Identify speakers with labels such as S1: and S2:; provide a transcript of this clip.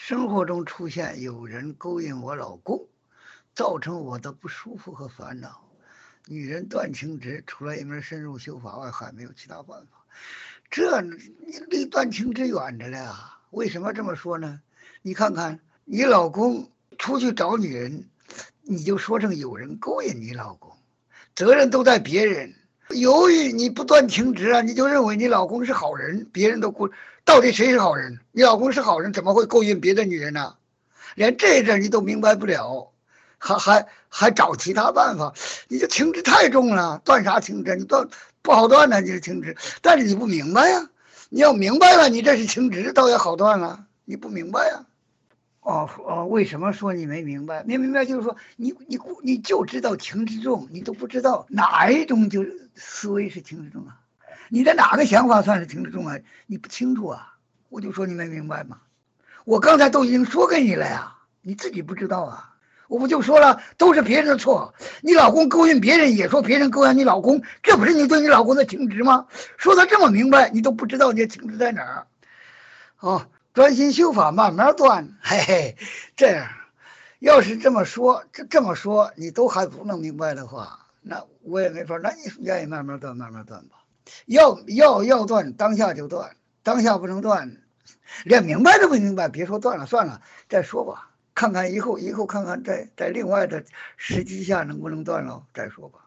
S1: 生活中出现有人勾引我老公，造成我的不舒服和烦恼。女人断情执，除了一门深入修法外，还没有其他办法。这离断情执远着了呀？为什么这么说呢？你看看，你老公出去找女人，你就说成有人勾引你老公，责任都在别人。由于你不断情执啊，你就认为你老公是好人，别人都勾，到底谁是好人？你老公是好人，怎么会勾引别的女人呢？连这点你都明白不了，还找其他办法，你这情执太重了，断啥情执？你断不好断呢，你是情执，但是你不明白呀，你要明白了，你这是情执，倒也好断了，你不明白呀。为什么说你没明白？没明白就是说你就知道情之重，你都不知道哪一种就是思维是情之重啊？你的哪个想法算是情之重啊？你不清楚啊？我就说你没明白嘛。我刚才都已经说给你了呀，你自己不知道啊？我不就说了，都是别人的错。你老公勾引别人，也说别人勾引你老公，这不是你对你老公的情执吗？说的这么明白，你都不知道你的情执在哪儿？哦，专心修法，慢慢断。嘿嘿，这样，要是这么说，你都还不能明白的话，那我也没法。那你愿意慢慢断，慢慢断吧。要断，当下就断，当下不能断，连明白都不明白，别说断了，算了，再说吧。看看以后看看在另外的时机下能不能断了，再说吧。